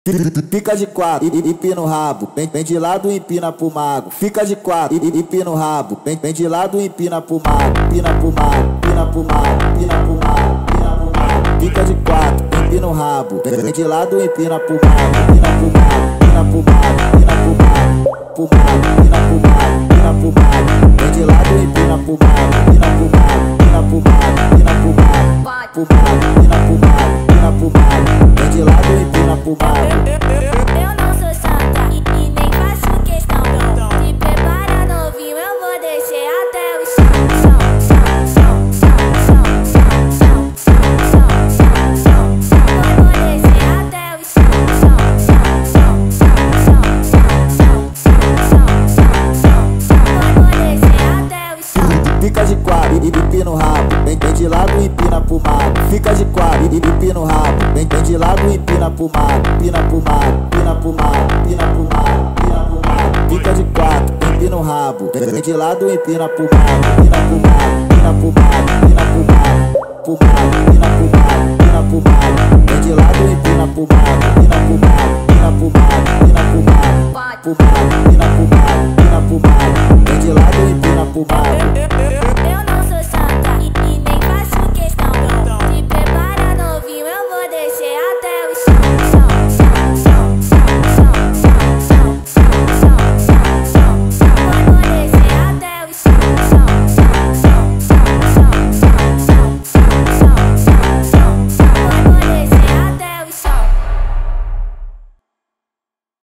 Fica de quatro e empina o rabo, vem de lado e empina pro mago. Fica de quatro e empina o rabo, vem de lado e empina pro mago. Pina pro mago, pina pro mago, pina pro mago, pina pro mago. Fica de quatro, empina o rabo, vem de lado e empina pro mago. Pina pro mago, pina pro mago, pina pro mago, pro mago, pina pro mago, pina pro mago. Vem de lado e empina pro mago, pina pro mago, pina pro mago, pina pro mago, pro mago, pina pro mago, pina pro mago. Vem de lado e empina pro mago. Eu não sou santa e nem faço questão. Se prepara, novinho, eu vou descer até o chão. Eu vou descer até o chão. Eu vou descer até o chão. Fica de quatro e empina o rabo, vem de lado e empina pro mago. Fica de quatro e empina o rabo, vem de lado e empina pro mago. Pina pro mago, pina pro mago, pina pro mago, pina pro mago. Fica de quatro, empina o rabo, vem de lado e empina pro mago. Pina pro mago, pina pro mago, pina pro mago, pro mago, pina pro mago, pina pro mago. Vem de lado e empina pro mago. Pina pro mago, pina pro mago, pina pro mago, pro mago, pina pro mago, pina pro mago. Vem de lado e empina pro mago. Eu não